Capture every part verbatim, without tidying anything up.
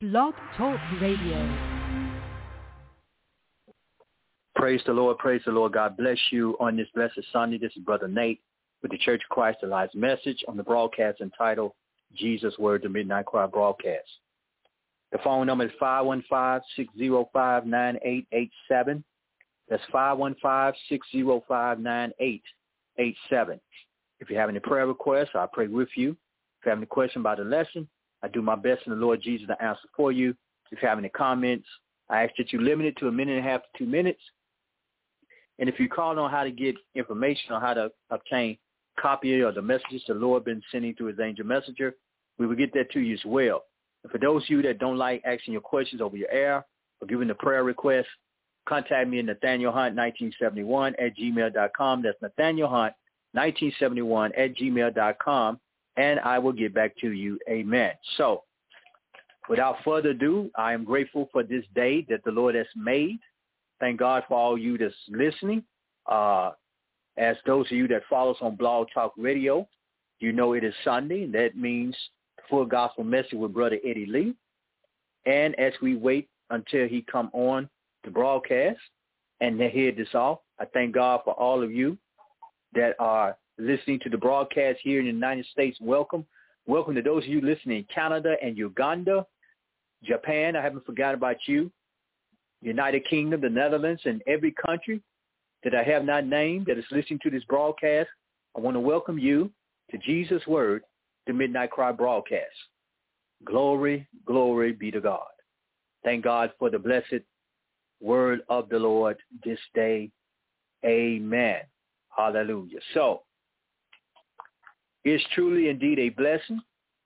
Blog Talk Radio. Praise the Lord, praise the Lord. God bless you on this blessed Sunday. This is Brother Nate with the Church of Christ Alive message on the broadcast entitled Jesus Word, the Midnight Cry broadcast. The phone number is five one five, six zero five, nine eight eight seven. That's five one five, six zero five, nine eight eight seven. If you have any prayer requests, I'll pray with you. If you have any question about the lesson, I do my best in the Lord Jesus to answer for you. If you have any comments, I ask that you limit it to a minute and a half to two minutes. And if you call on how to get information on how to obtain a copy of the messages the Lord been sending through his angel messenger, we will get that to you as well. And for those of you that don't like asking your questions over your air or giving the prayer request, contact me at Nathaniel Hunt nineteen seventy-one at gmail dot com. That's Nathaniel Hunt nineteen seventy-one at gmail dot com, and I will get back to you. Amen. So without further ado, I am grateful for this day that the Lord has made. Thank God for all you that's listening. Uh, as those of you that follow us on Blog Talk Radio, you know it is Sunday. That means Full Gospel Message with Brother Eddie Lee. And as we wait until he come on the broadcast and to hear this off, I thank God for all of you that are listening to the broadcast here in the United States. Welcome. Welcome to those of you listening in Canada and Uganda, Japan. I haven't forgotten about you. United Kingdom, the Netherlands, and every country that I have not named that is listening to this broadcast. I want to welcome you to Jesus Word, the Midnight Cry broadcast. Glory, glory be to God. Thank God for the blessed word of the Lord this day. Amen. Hallelujah. So, it's truly indeed a blessing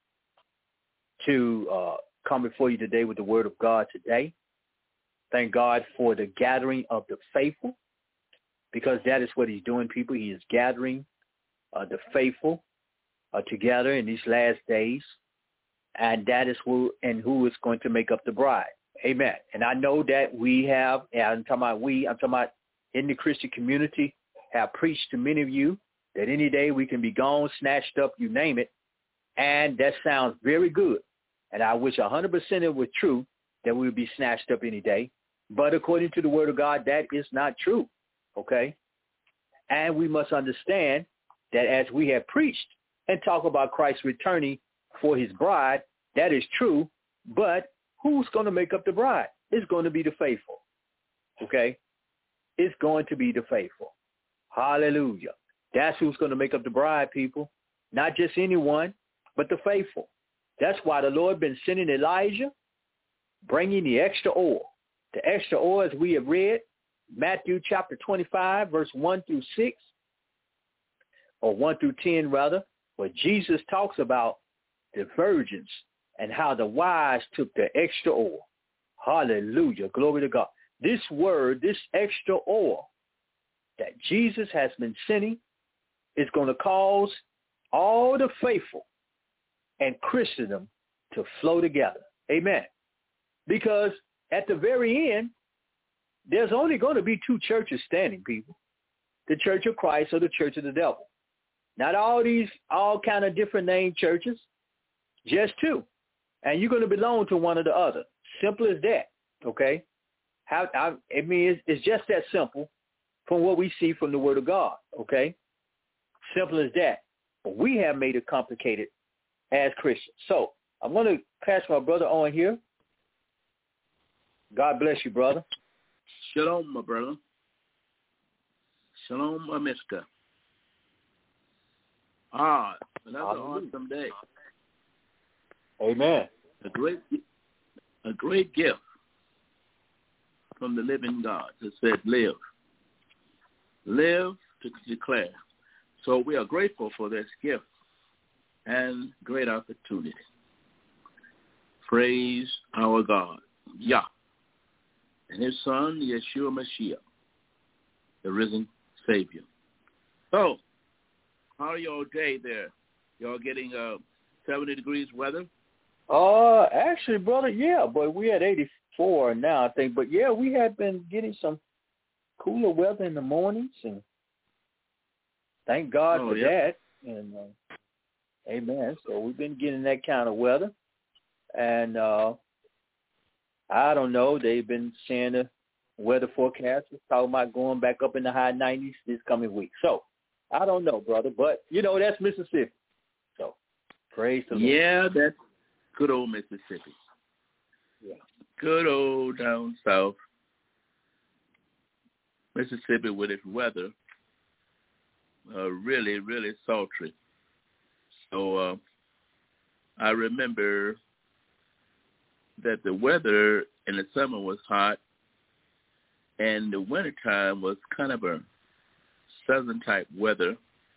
to uh, come before you today with the word of God today. Thank God for the gathering of the faithful, because that is what he's doing, people. He is gathering uh, the faithful uh, together in these last days, and that is who and who is going to make up the bride. Amen. And I know that we have, and I'm talking about we, I'm talking about in the Christian community, have preached to many of you that any day we can be gone, snatched up, you name it, and that sounds very good. And I wish one hundred percent it was true that we would be snatched up any day. But according to the word of God, that is not true, okay? And we must understand that as we have preached and talk about Christ returning for his bride, that is true, but who's going to make up the bride? It's going to be the faithful, okay? It's going to be the faithful. Hallelujah. That's who's going to make up the bride, people. Not just anyone, but the faithful. That's why the Lord been sending Elijah, bringing the extra oil. The extra oil, as we have read, Matthew chapter twenty-five, verse one through six, or one through ten, rather, where Jesus talks about the virgins and how the wise took the extra oil. Hallelujah. Glory to God. This word, this extra oil that Jesus has been sending is going to cause all the faithful and Christendom to flow together. Amen. Because at the very end, there's only going to be two churches standing, people. The Church of Christ or the Church of the devil. Not all these, all kind of different named churches, just two. And you're going to belong to one or the other. Simple as that, okay? How, I, I mean, it's, it's just that simple from what we see from the Word of God, okay? Simple as that. But we have made it complicated as Christians. So I'm going to pass my brother on here. God bless you, brother. Shalom, my brother. Shalom, my mister. Ah, another awesome day. Amen. A great, a great gift from the living God that said, live. Live to declare. So we are grateful for this gift and great opportunity. Praise our God, Yah, and his son, Yeshua Mashiach, the risen Savior. So, how are y'all day there? Y'all getting uh, seventy degrees weather? Uh, actually, brother, yeah, but we had eighty-four now, I think. But, yeah, we had been getting some cooler weather in the mornings, and thank God oh, for yeah. that. And uh, amen. So we've been getting that kind of weather. And uh, I don't know. They've been saying the weather forecasters talking about going back up in the high nineties this coming week. So I don't know, brother, but you know that's Mississippi. So praise the Lord. Yeah, that's good old Mississippi. Yeah, good old down south Mississippi with its weather, uh, really, really sultry. So uh, I remember that the weather in the summer was hot, and the wintertime was kind of a southern type weather,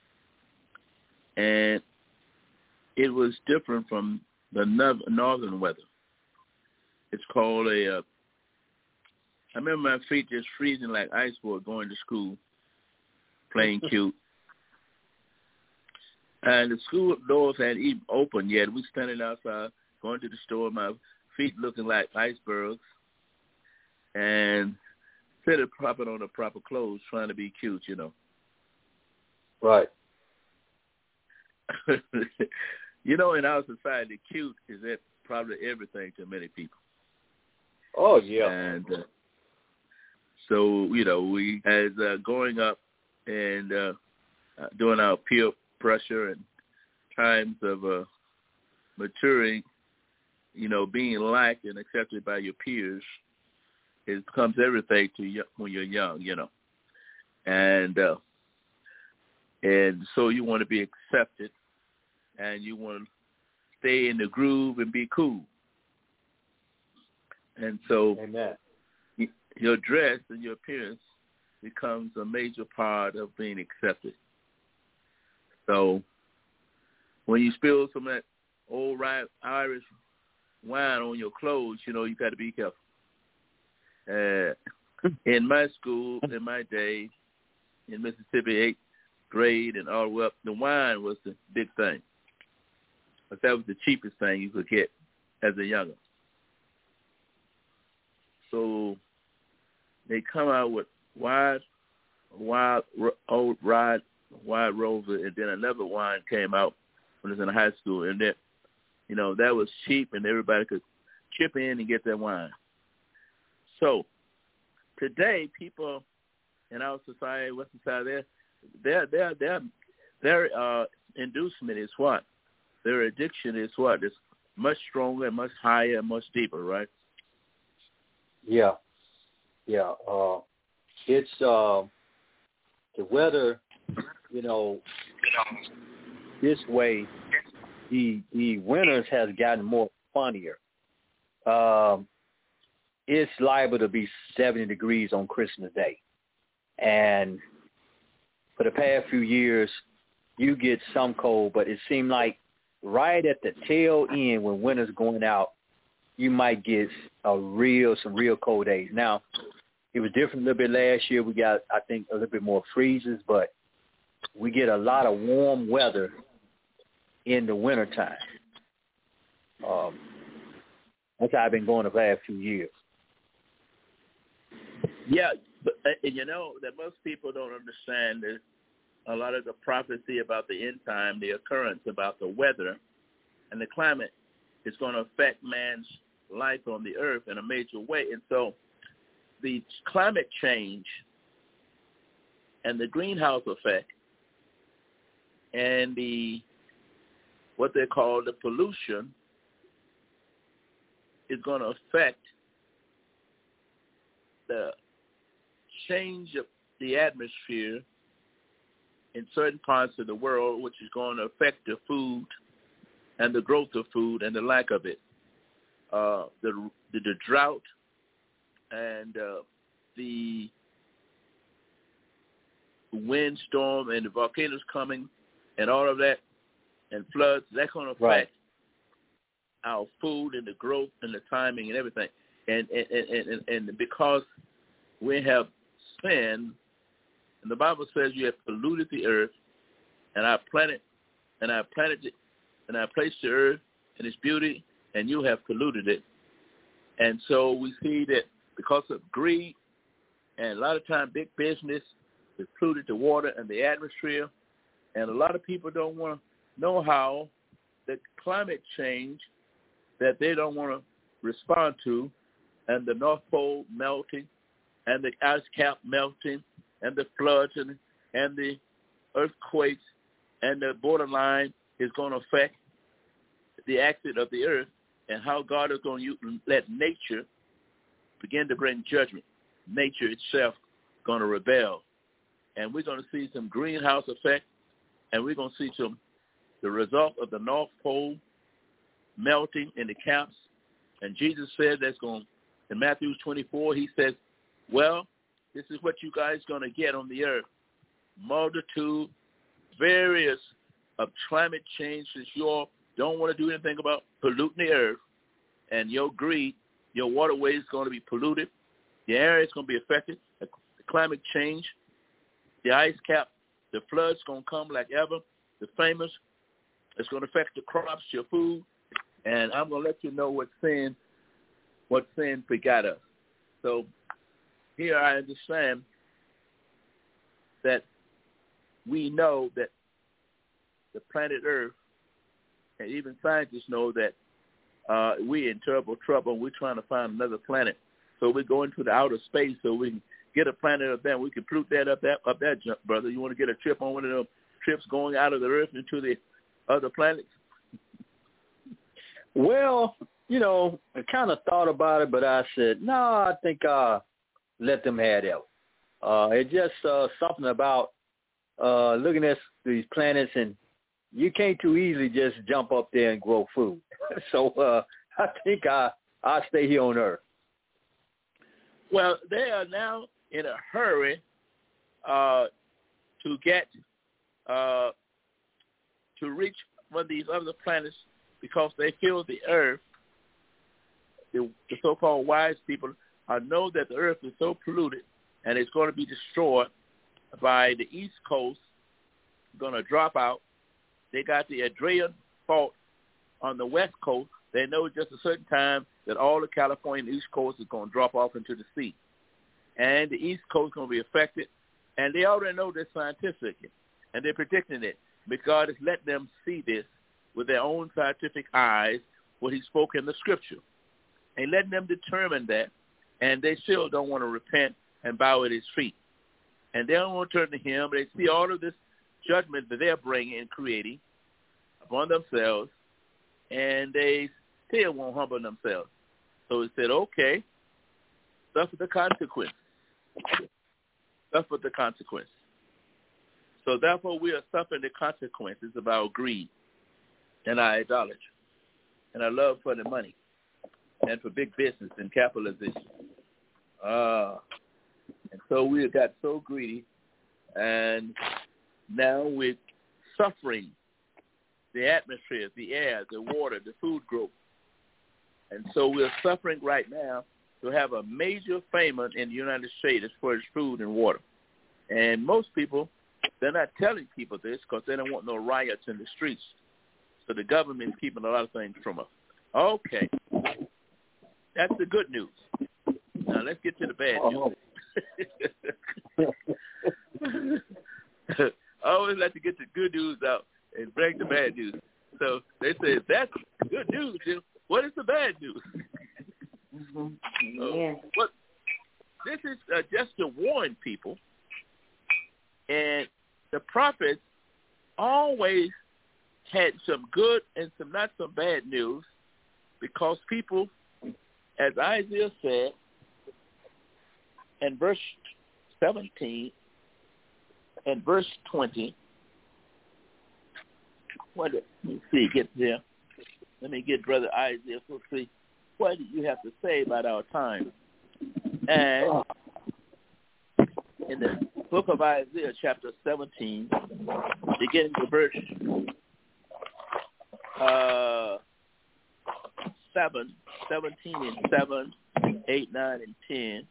and it was different from the northern weather. It's called a, uh, I remember my feet just freezing like ice board going to school, playing cute. And the school doors hadn't even opened yet. We standing outside, going to the store, my feet looking like icebergs, and instead of propping on the proper clothes, trying to be cute, you know. Right. You know, in our society, cute is at probably everything to many people. Oh, yeah. And uh, so, you know, we, as uh, growing up and uh, uh, doing our peer pressure and times of uh, maturing, you know, being liked and accepted by your peers, it becomes everything to you when you're young, you know. And uh, and so you want to be accepted, and you want to stay in the groove and be cool. And so Amen. your dress and your appearance becomes a major part of being accepted. So when you spill some of that old Irish wine on your clothes, you know, you got to be careful. Uh, in my school, in my day, in Mississippi, eighth grade and all the way up, the wine was the big thing. But that was the cheapest thing you could get as a younger. So they come out with wide, wild, old ride, White Rover, and then another wine came out when I was in high school, and that, you know, that was cheap, and everybody could chip in and get that wine. So today, people in our society, Western society, their their their their uh, inducement is what? Their addiction is what? It's much stronger, much higher, and much deeper, right? Yeah, yeah. Uh, it's uh, the weather. You know, this way, the the winters has gotten more funnier. Um, it's liable to be seventy degrees on Christmas Day, and for the past few years, you get some cold, but it seemed like right at the tail end when winter's going out, you might get a real some real cold days. Now, it was different a little bit last year. We got, I think, a little bit more freezes, but we get a lot of warm weather in the wintertime. Um, that's how I've been going the last few years. Yeah, but and you know that most people don't understand is a lot of the prophecy about the end time, the occurrence about the weather and the climate is going to affect man's life on the earth in a major way. And so the climate change and the greenhouse effect and the what they call the pollution is going to affect the change of the atmosphere in certain parts of the world, which is going to affect the food and the growth of food and the lack of it. Uh, the, the the drought and uh, the windstorm and the volcanoes coming and all of that and floods, that's going to affect right. our food and the growth and the timing and everything. And and, and, and, and because we have sinned, and the Bible says you have polluted the earth, and I planted, and I planted it, and I placed the earth and its beauty, and you have polluted it. And so we see that because of greed, and a lot of time big business has polluted the water and the atmosphere, and a lot of people don't want to know how the climate change that they don't want to respond to, and the North Pole melting, and the ice cap melting, and the floods, and, and the earthquakes, and the borderline is going to affect the axis of the earth, and how God is going to let nature begin to bring judgment. Nature itself going to rebel. And we're going to see some greenhouse effect, and we're going to see some the result of the North Pole melting in the caps. And Jesus said that's going, in Matthew twenty-four, he says, well, this is what you guys going to get on the earth. Multitude, various of climate change, since you all don't want to do anything about polluting the earth, and your greed, your waterways is going to be polluted. The area is going to be affected. The climate change, the ice cap, the floods going to come like ever. The famous, it's going to affect the crops, your food. And I'm going to let you know what sin, what sin begot us. So here I understand that we know that the planet Earth, and even scientists know that uh, we're in terrible trouble, and we're trying to find another planet. So we're going to the outer space so we can get a planet up there. We can pollute that up that up that jump, brother. You want to get a trip on one of those trips going out of the Earth into the other planets? Well, you know, I kind of thought about it, but I said, no, I think uh, let them have that. Uh, it's just uh, something about uh, looking at these planets, and you can't too easily just jump up there and grow food. so uh, I think I, I'll stay here on Earth. Well, they are now in a hurry uh, to get, uh, to reach one of these other planets because they feel the Earth, the, the so-called wise people, uh, know that the Earth is so polluted and it's going to be destroyed by the East Coast, going to drop out. They got the Adrian fault on the West Coast. They know just a certain time that all of California and the East Coast is going to drop off into the sea. And the East Coast is going to be affected. And they already know this scientifically. And they're predicting it. But God has let them see this with their own scientific eyes, what he spoke in the scripture. And letting them determine that. And they still don't want to repent and bow at his feet. And they don't want to turn to him. They see all of this judgment that they're bringing and creating upon themselves. And they still won't humble themselves. So he said, okay, suffer the consequence. Suffer the consequence. So therefore we are suffering the consequences of our greed and our idolatry and our love for the money and for big business and capitalization. Uh, and so we have got so greedy, and now we're suffering the atmosphere, the air, the water, the food growth. And so we're suffering right now to have a major famine in the United States as far as food and water. And most people, they're not telling people this because they don't want no riots in the streets. So the government's keeping a lot of things from us. Okay. That's the good news. Now let's get to the bad news. I always like to get the good news out and bring the bad news. So they say, that's good news, Jim. What is the bad news? Mm-hmm. Yeah. Uh, what, this is uh, just to warn people. And the prophets always had some good and some not so bad news because people, as Isaiah said in verse seventeen and verse twenty, what, let me see, get there. Let me get Brother Isaiah. We'll see. What do you have to say about our time? And in the book of Isaiah, chapter seventeen, beginning with verse uh, seven, seventeen and seven, eight, nine, and ten.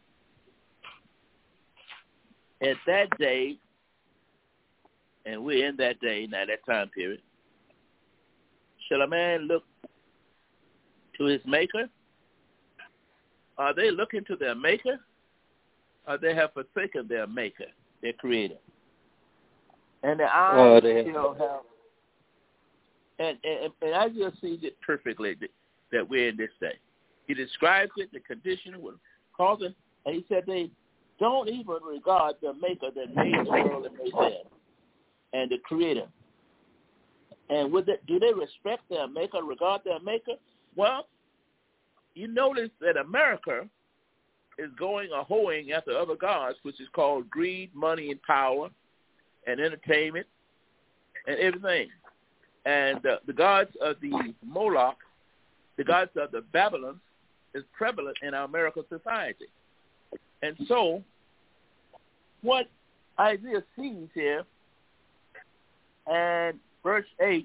At that day, and we're in that day, now that time period, shall a man look to his maker? Are they looking to their maker? Or they have forsaken their maker, their creator? And the eyes oh, still have, and, and, and I just see it perfectly that we're in this day. He describes it, the condition was causing, and he said they don't even regard the maker that made the world and made them, and the creator. And with it, do they respect their maker, regard their maker? Well, you notice that America is going a hoeing after other gods, which is called greed, money, and power, and entertainment, and everything. And uh, the gods of the Moloch, the gods of the Babylons, is prevalent in our American society. And so what Isaiah sees here, and verse eight,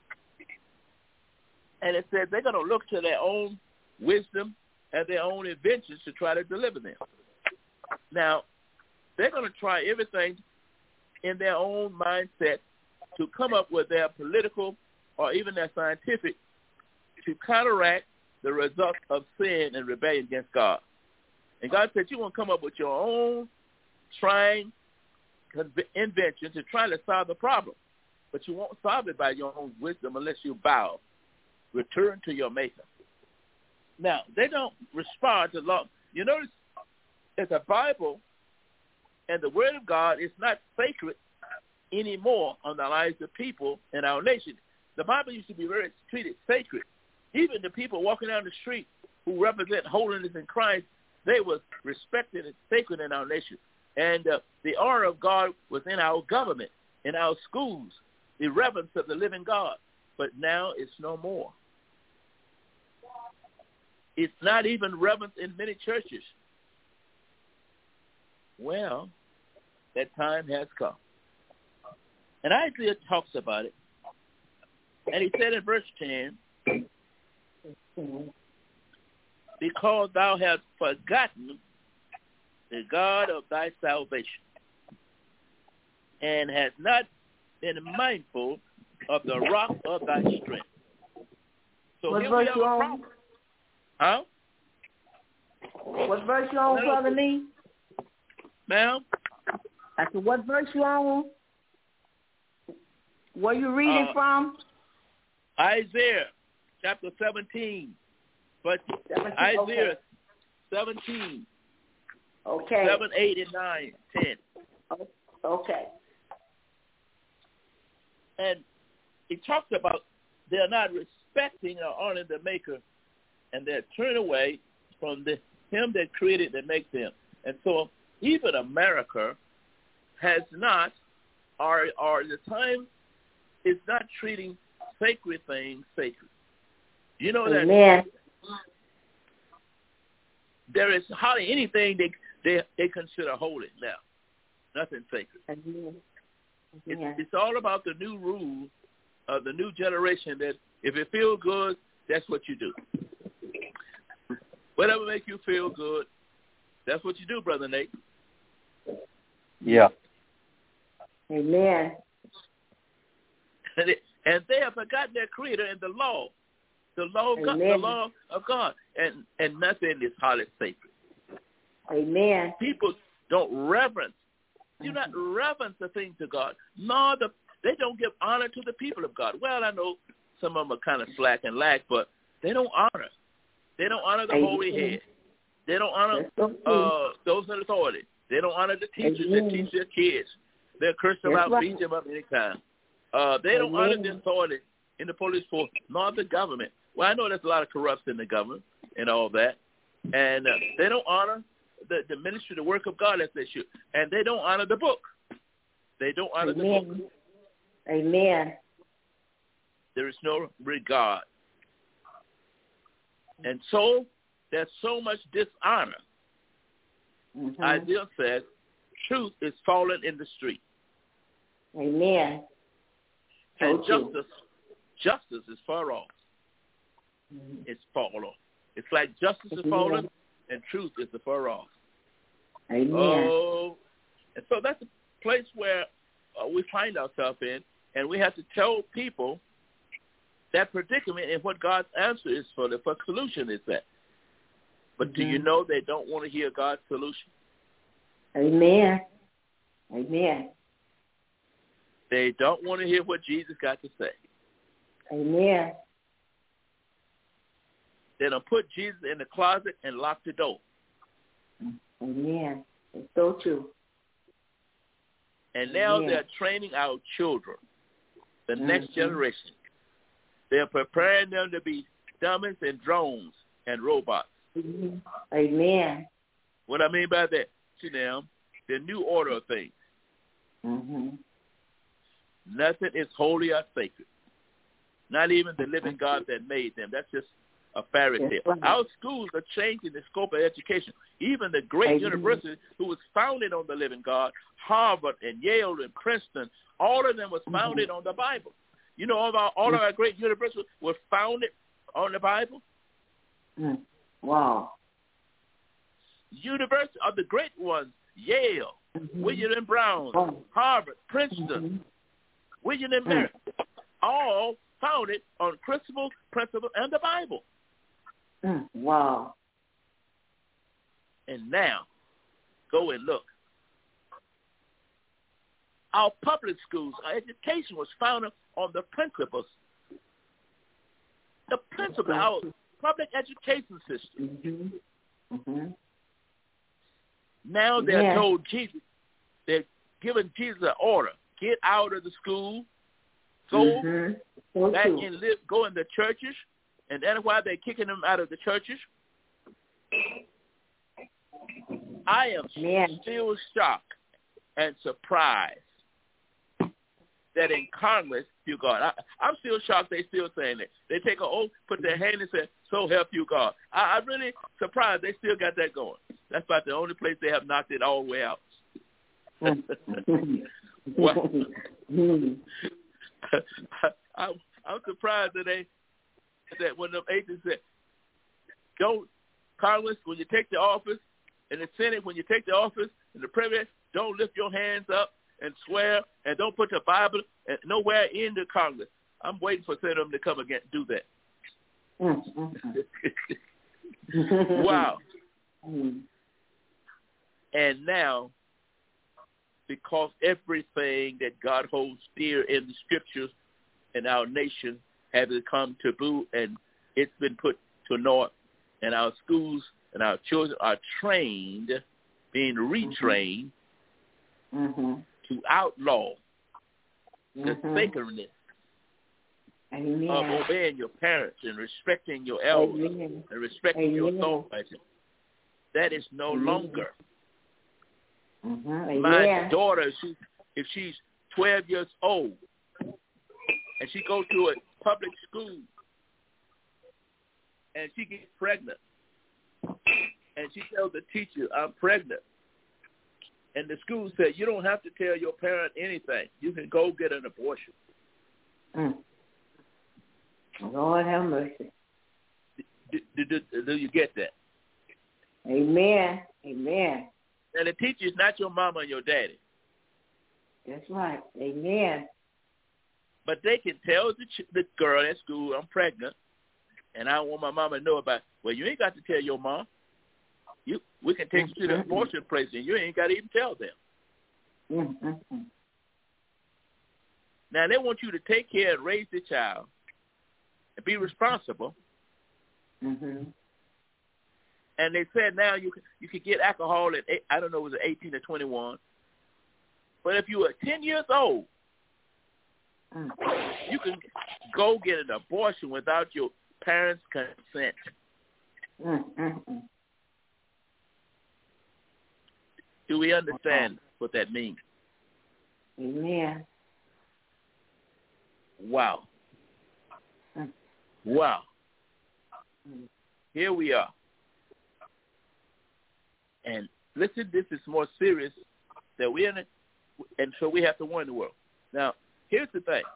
and it says they're going to look to their own wisdom and their own inventions to try to deliver them. Now, they're going to try everything in their own mindset to come up with their political or even their scientific to counteract the result of sin and rebellion against God. And God said you want to come up with your own trying invention to try to solve the problem. But you won't solve it by your own wisdom unless you bow. Return to your maker. Now, they don't respond to law. You notice that the Bible and the Word of God is not sacred anymore on the lives of people in our nation. The Bible used to be very treated sacred. Even the people walking down the street who represent holiness in Christ, they were respected and sacred in our nation. And uh, the honor of God was in our government, in our schools, the reverence of the living God. But now it's no more. It's not even reverence in many churches. Well, that time has come. And Isaiah talks about it. And he said in verse ten, because thou hast forgotten the God of thy salvation, and hast not been mindful of the rock of thy strength. So what here verse we have you a on? problem. Huh? What verse you on, No. Brother Nee? Ma'am? I said, what verse you on? Where you reading Uh, from? Isaiah chapter seventeen. But seventeen, Isaiah okay. seventeen. Okay. seven, eight, and nine, ten. Okay. And he talks about they're not respecting or honoring the Maker, and they're turned away from the him that created and makes them. And so even America has not, or, or the time is not treating sacred things sacred. You know that Amen. there is hardly anything they, they, they consider holy now. Nothing sacred. Amen. It's, Amen. it's all about the new rule of the new generation that if it feels good, that's what you do. Whatever makes you feel good, that's what you do, Brother Nate. Yeah. Amen. And, it, and they have forgotten their creator and the law, the law of God, the law of God, and and nothing is hardly sacred. Amen. People don't reverence, do not reverence the things of God, nor the they don't give honor to the people of God. Well, I know some of them are kind of slack and lax, but they don't honor. They don't honor the Amen. holy head. They don't honor so uh, those in authority. They don't honor the teachers Amen. that teach their kids. They'll curse them That's out, right. beat them up anytime. Uh, they don't Amen. honor the authority in the police force, nor the government. Well, I know there's a lot of corruption in the government and all that. And uh, they don't honor the, the ministry, the work of God as they should. And they don't honor the book. They don't honor Amen. the book. Amen. There is no regard. And so there's so much dishonor. Mm-hmm. Isaiah says, truth is fallen in the street. Amen. And So justice, justice is far off. Mm-hmm. It's far off. It's like justice is Amen. fallen and truth is far off. Amen. Oh, and so that's a place where uh, we find ourselves in, and we have to tell people that predicament and what God's answer is for the what solution is that. But mm-hmm. do you know they don't want to hear God's solution? Amen. Amen. They don't want to hear what Jesus got to say. Amen. They done put Jesus in the closet and locked the door. Amen. It's so true. And now Amen. they're training our children, the Mm-hmm. next generation. They're preparing them to be dummies and drones and robots. Mm-hmm. Amen. What I mean by that, see them, the new order of things. Mm-hmm. Nothing is holy or sacred. Not even the living God that made them. That's just a fairy tale. Right. Our schools are changing the scope of education. Even the great Amen. university who was founded on the living God, Harvard and Yale and Princeton, all of them was founded mm-hmm. on the Bible. You know, all of our, all of our great universities were founded on the Bible. Mm. Wow. Universities are the great ones, Yale, mm-hmm. William and Brown, oh. Harvard, Princeton, mm-hmm. William and Mary, mm. all founded on principles, principles, and the Bible. Mm. Wow. And now, go and look. Our public schools, our education was founded on the principles. The principles, our public education system. Mm-hmm. Mm-hmm. Now they're yeah. told Jesus, they're giving Jesus an order. Get out of the school, go mm-hmm. back and live, go in the churches, and that's why they're kicking them out of the churches. I am yeah. still shocked and surprised that in Congress, you God, I, I'm still shocked they still saying that. They take an oath, put their hand and say, so help you God. I, I'm really surprised they still got that going. That's about the only place they have knocked it all the way out. Well, I, I'm surprised that they, that when the agents said, don't, Congress, when you take the office, and the Senate, when you take the office, and the President, don't lift your hands up and swear, and don't put the Bible nowhere in the Congress. I'm waiting for some of them to come again do that. Wow. And now, because everything that God holds dear in the scriptures in our nation has become taboo, and it's been put to naught, and our schools and our children are trained, being retrained, mm-hmm. to outlaw mm-hmm. the sacredness Amen. of obeying your parents and respecting your elders Amen. and respecting Amen. your authority. That is no Amen. longer. Mm-hmm. My daughter, she, if she's twelve years old and she goes to a public school and she gets pregnant and she tells the teacher, I'm pregnant, and the school said, you don't have to tell your parent anything. You can go get an abortion. Mm. Lord have mercy. Do, do, do, do you get that? Amen. Amen. And the teacher is not your mama and your daddy. That's right. Amen. But they can tell the, ch- the girl at school, I'm pregnant, and I don't want my mama to know about it. Well, you ain't got to tell your mom. You, we can take mm-hmm. you to the abortion place, and you ain't got to even tell them. Mm-hmm. Now, they want you to take care and raise the child and be responsible. Mm-hmm. And they said now you can, you can get alcohol at, eight, I don't know, was it eighteen or twenty-one. But if you are ten years old, mm. you can go get an abortion without your parents' consent. Mm-hmm. Do we understand what that means? Amen. Wow. Mm. Wow. Mm. Here we are. And listen, this is more serious that we're in it, and so we have to warn the world. Now, here's the thing.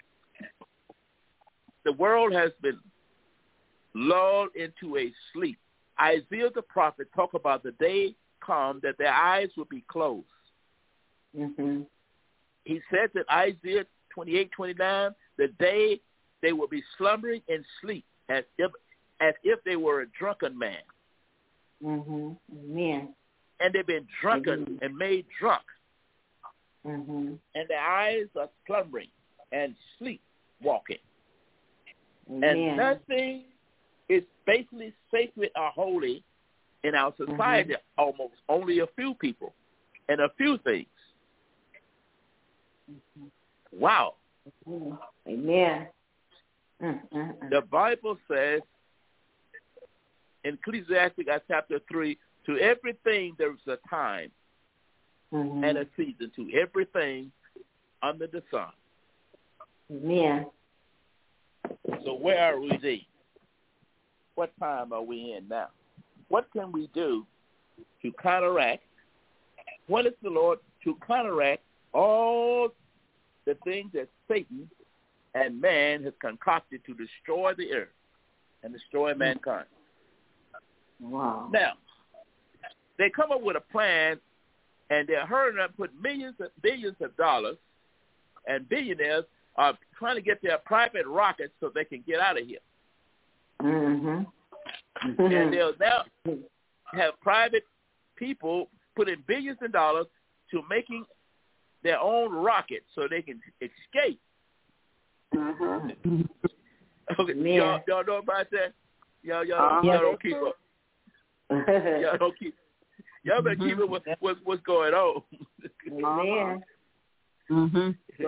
The world has been lulled into a sleep. Isaiah the prophet talked about the day come that their eyes will be closed. Mm-hmm. He says in Isaiah twenty-eight, twenty-nine, the day they will be slumbering in sleep as if, as if they were a drunken man. Mm-hmm. Amen. And they've been drunken mm-hmm. and made drunk. Mm-hmm. And their eyes are slumbering and sleepwalking. Amen. And nothing it's basically sacred or holy in our society, mm-hmm. almost only a few people and a few things. Mm-hmm. Wow. Mm-hmm. Amen. Mm-hmm. The Bible says in Ecclesiastes chapter three, to everything there is a time mm-hmm. and a season, to everything under the sun. Amen. So where are we then? What time are we in now? What can we do to counteract? What is the Lord to counteract all the things that Satan and man has concocted to destroy the earth and destroy mankind? Wow. Now, they come up with a plan, and they're hurrying up, put millions and billions of dollars, and billionaires are trying to get their private rockets so they can get out of here. Mm-hmm. And they'll now have private people put in billions of dollars to making their own rockets so they can escape. Mm-hmm. Okay, y'all, y'all know about that? Y'all, y'all, uh-huh. y'all don't keep up. Y'all don't keep. Y'all better keep it with what, what's going on. Amen. Mm-hmm.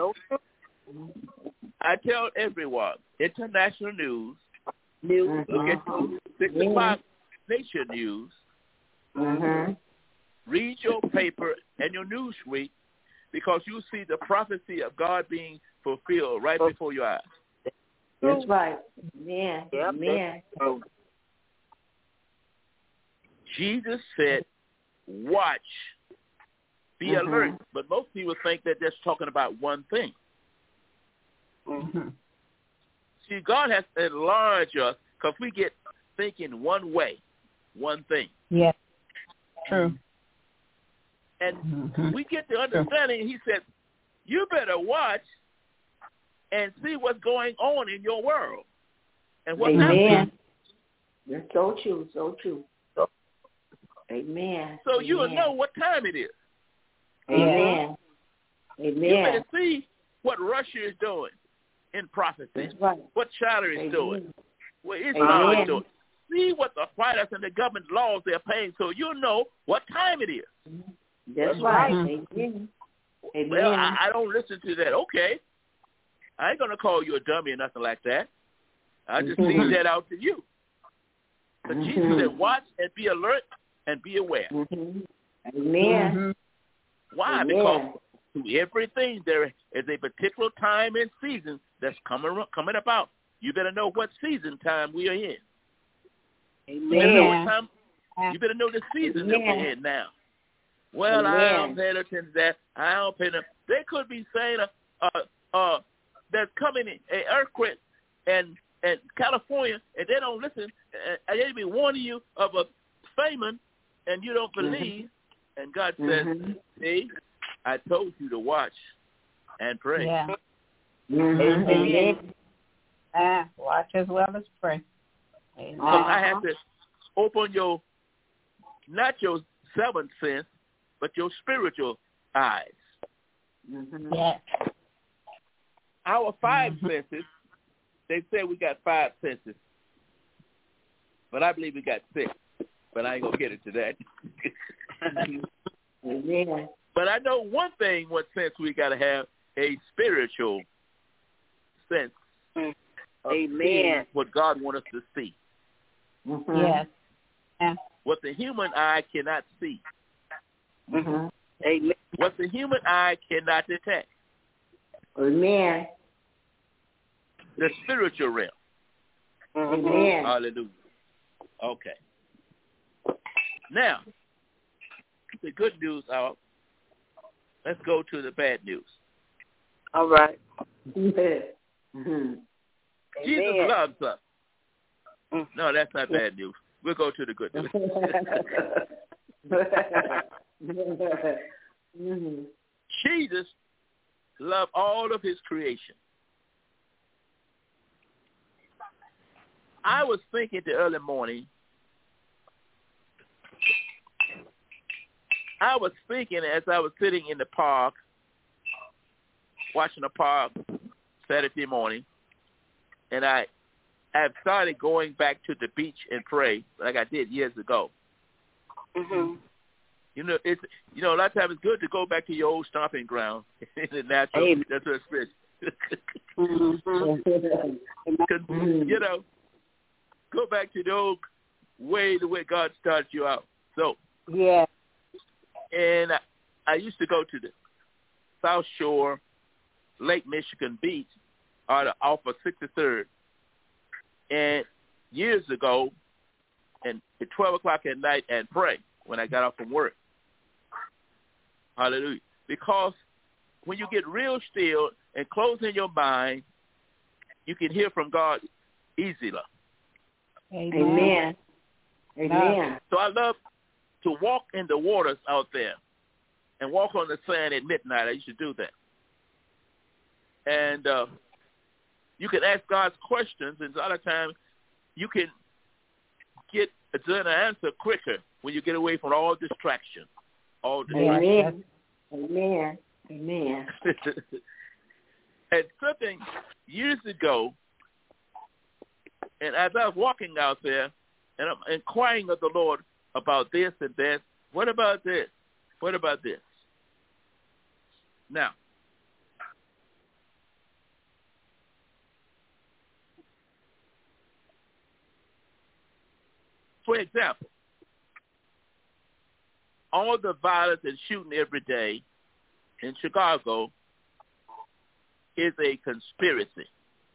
I tell everyone, international news, news. look at six o'clock nation news. Mm-hmm. Read your paper and your news suite because you see the prophecy of God being fulfilled right before your eyes. That's right. Amen. Yep. Amen. Jesus said, watch, be mm-hmm. alert. But most people think that that's talking about one thing. Mm-hmm. See, God has enlarged us because we get thinking one way, one thing. Yeah, true. And mm-hmm. we get the understanding, he said, you better watch and see what's going on in your world and what's Amen. happening. That's so true, so true. So, amen. So amen. you will know what time it is. Amen. Amen. You better see what Russia is doing in prophecy. That's right. What China is amen. doing. What Islam amen. is doing. See what the White House and the government laws they're paying so you'll know what time it is. That's, That's right. right. Amen. Amen. Well, I, I don't listen to that. Okay. I ain't going to call you a dummy or nothing like that. I just mm-hmm. leave that out to you. But mm-hmm. Jesus said, watch and be alert and be aware. Mm-hmm. Amen. Mm-hmm. Why? Amen. Because to everything there is a particular time and season that's coming coming about. You better know what season time we are in. Amen. You better know what time. You better know the season Amen. That we're in now. Well, Amen. I don't pay attention to that. I don't pay attention. They could be saying, uh, uh, uh, there's coming an earthquake in, in California, and they don't listen, and they be warning you of a famine, and you don't believe. Mm-hmm. And God says, mm-hmm. see, I told you to watch and pray. Yeah. Mm-hmm. Amen. Ah, watch as well as pray. Amen. So I have to open your, not your seventh sense, but your spiritual eyes. Mm-hmm. Yes. Our five mm-hmm. senses, they say we got five senses, but I believe we got six, but I ain't going to get into that. Amen. But I know one thing, what sense we got to have, a spiritual sense of Amen. seeing what God wants us to see. Mm-hmm. Yes. Yeah. What the human eye cannot see. Mm-hmm. Amen. What the human eye cannot detect. Amen. The spiritual realm. Amen. Hallelujah. Okay. Now, the good news out. Let's go to the bad news. All right. Mm-hmm. Jesus Amen. loves us. No, that's not bad news. We'll go to the good news. mm-hmm. Jesus loved all of his creation. I was thinking the early morning, I was thinking as I was sitting in the park, watching the park Saturday morning, and I I've started going back to the beach and pray like I did years ago. Mhm. You know, it's you know a lot of times it's good to go back to your old stomping ground in the natural. Amen. That's what it's Mhm. You know, go back to the old way, the way God started you out. So, Yeah. and I, I used to go to the South Shore, Lake Michigan Beach, or the, off of sixty-third. And years ago, and at twelve o'clock at night, and pray when I got off from work. Hallelujah. Because when you get real still and close in your mind, you can hear from God easily. Amen. Amen. Amen. So I love to walk in the waters out there and walk on the sand at midnight. I used to do that. And uh, you can ask God's questions, and a lot of times you can get an answer quicker when you get away from all distraction. All distraction. Amen. Amen. Amen. And something years ago, and as I was walking out there, and I'm inquiring of the Lord about this and that, what about this? What about this? Now, for example, all the violence and shooting every day in Chicago is a conspiracy.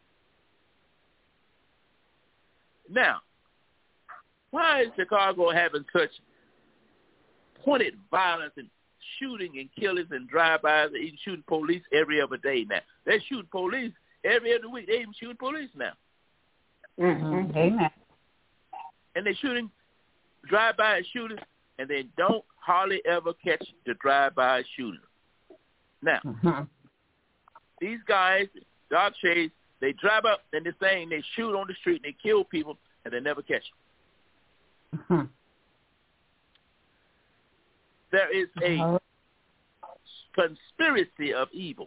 Now, why is Chicago having such pointed violence and shooting and killings and drive-bys and even shooting police every other day now? They're shooting police every other week. They even shooting police now. Mm-hmm. Amen. And they're shooting drive-by shooters, and they don't hardly ever catch the drive-by shooter. Now, Mm-hmm. these guys, dark shades, they drive up and they're saying they shoot on the street and they kill people, and they never catch them. Mm-hmm. There is a Uh-huh. conspiracy of evil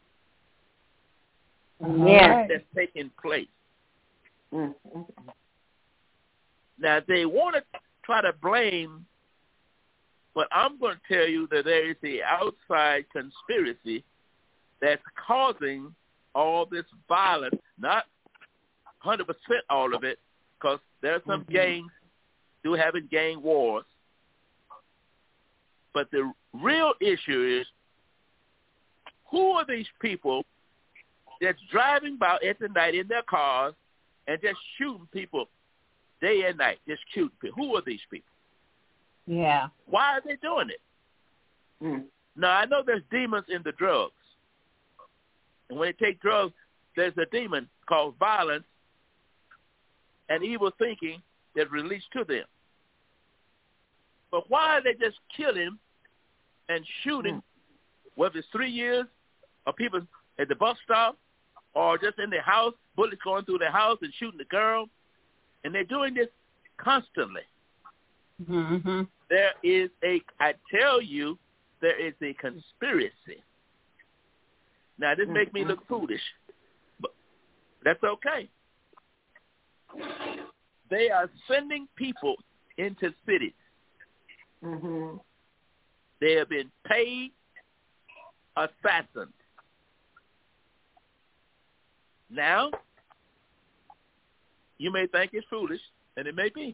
Yes. that's taking place. Mm-hmm. Now, they want to try to blame, but I'm going to tell you that there is the outside conspiracy that's causing all this violence, not one hundred percent all of it, because there are some Mm-hmm. gangs do having gang wars. But the real issue is, who are these people that's driving by at the night in their cars and just shooting people day and night, just shooting people? Who are these people? Yeah. Why are they doing it? Mm. Now, I know there's demons in the drugs. And when they take drugs, there's a demon called violence and evil thinking that's released to them. But why are they just killing and shooting, whether it's three years or people at the bus stop or just in their house, bullets going through their house and shooting the girl? And they're doing this constantly. Mm-hmm. There is a, I tell you, there is a conspiracy. Now, this makes me look foolish, but that's okay. They are sending people into cities. Mm-hmm. They have been paid assassins. Now, you may think it's foolish, and it may be.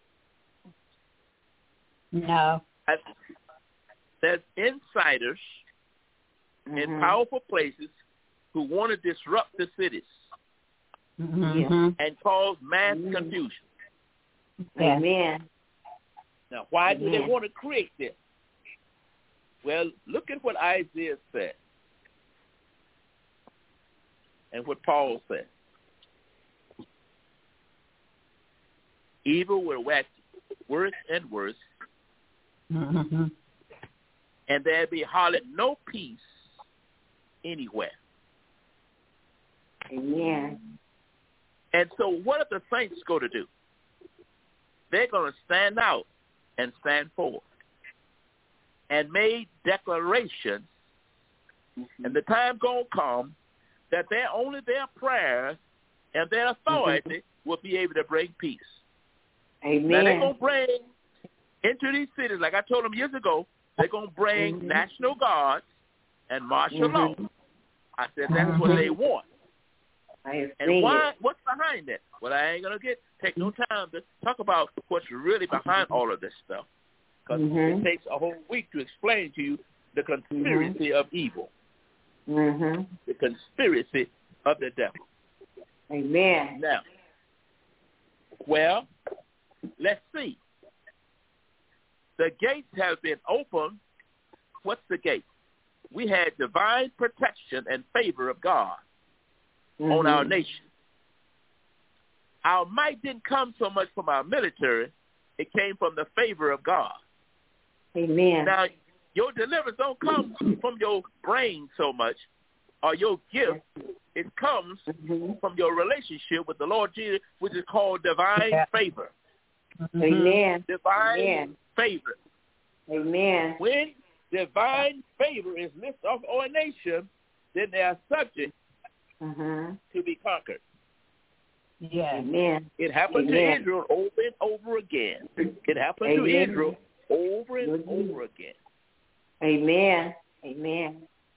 No. I, there's insiders Mm-hmm. in powerful places who want to disrupt the cities Mm-hmm. and cause mass Mm-hmm. confusion. Yeah. Amen. Now, why do they Amen. want to create this? Well, look at what Isaiah said and what Paul said. Evil will wax worse and worse, Mm-hmm. and there be hardly no peace anywhere. Amen. And so what are the saints going to do? They're going to stand out and stand forth and make declarations, and the time going to come that their only their prayers and their authority will be able to bring peace. Amen. Now, they're going to bring into these cities, like I told them years ago, they're going to bring mm-hmm. National Guards and martial mm-hmm. law. I said, that's mm-hmm. what they want. I and why? It. What's behind that? Well, I ain't going to get take no time to talk about what's really behind all of this stuff. Because mm-hmm. it takes a whole week to explain to you the conspiracy mm-hmm. of evil. Mm-hmm. The conspiracy of the devil. Amen. Now, well, let's see. The gates have been opened. What's the gate? We had divine protection and favor of God mm-hmm. on our nation. Our might didn't come so much from our military. It came from the favor of God. Amen. Now, your deliverance don't come from your brain so much or your gift. It comes mm-hmm. from your relationship with the Lord Jesus, which is called divine yeah. favor. Mm-hmm. Amen. Divine Amen. favor. Amen. When divine favor is lifted off our nation, then they are subject mm-hmm. to be conquered. Yeah. Amen. It happened Amen. to Israel over and over again. It happened Amen. to Israel over and Amen. over again. Amen. Amen.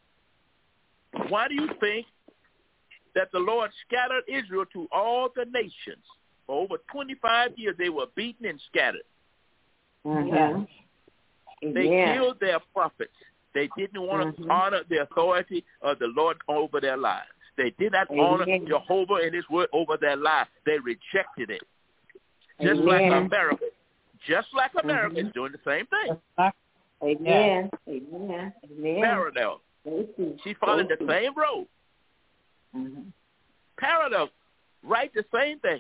Why do you think that the Lord scattered Israel to all the nations? For over twenty-five years, they were beaten and scattered. Mm-hmm. They Amen. killed their prophets. They didn't want mm-hmm. to honor the authority of the Lord over their lives. They did not Amen. honor Jehovah and his word over their lives. They rejected it. Just Amen. like America. Just like America mm-hmm. is doing the same thing. Amen. Amen. Amen. Parallel. She followed the same road. Mm-hmm. Parallel. Right, the same thing.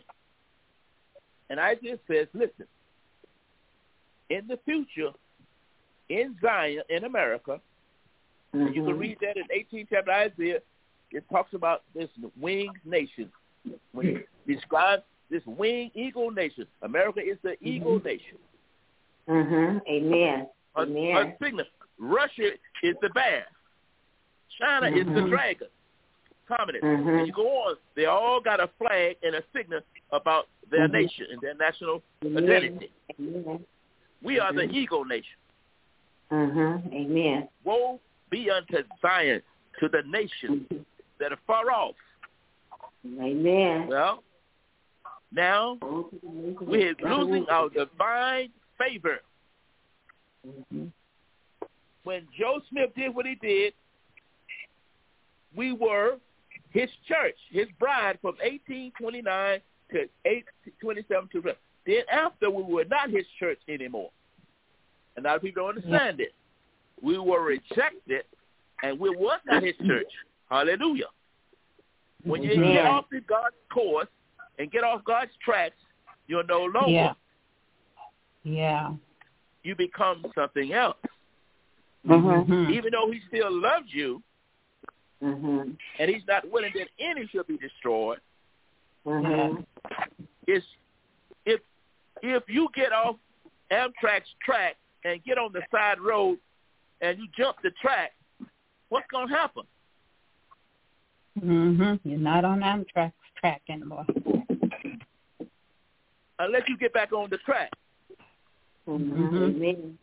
And Isaiah says, listen, in the future, in Zion, in America, mm-hmm. and you can read that in eighteenth chapter of Isaiah, it talks about this winged nation. When it describes this winged eagle nation, America is the mm-hmm. eagle nation. Mm-hmm. Amen. A, Amen. a signal. Russia is the bear. China mm-hmm. is the dragon. Communist. Mm-hmm. And you go on, they all got a flag and a signal about their mm-hmm. nation and their national Amen. identity. Amen. We are mm-hmm. the eagle nation. Mm-hmm. Amen. Woe be unto Zion, to the nations mm-hmm. that are far off. Amen. Well, now we're losing our divine favor. Mm-hmm. When Joe Smith did what he did, we were his church, his bride from eighteen twenty-nine to eighteen twenty-seven. To then after, we were not his church anymore. A lot of people don't understand it. We were rejected, and we was not his church. Hallelujah. When you yeah. get off the God's course and get off God's tracks, you're no longer. Yeah. Yeah. You become something else. Mm-hmm. Even though he still loves you, mm-hmm. and he's not willing that any should be destroyed. Mm-hmm. It's, if if you get off Amtrak's track and get on the side road and you jump the track, what's going to happen? Mm-hmm. You're not on Amtrak's track anymore. Unless you get back on the track. Mm-hmm. Amen.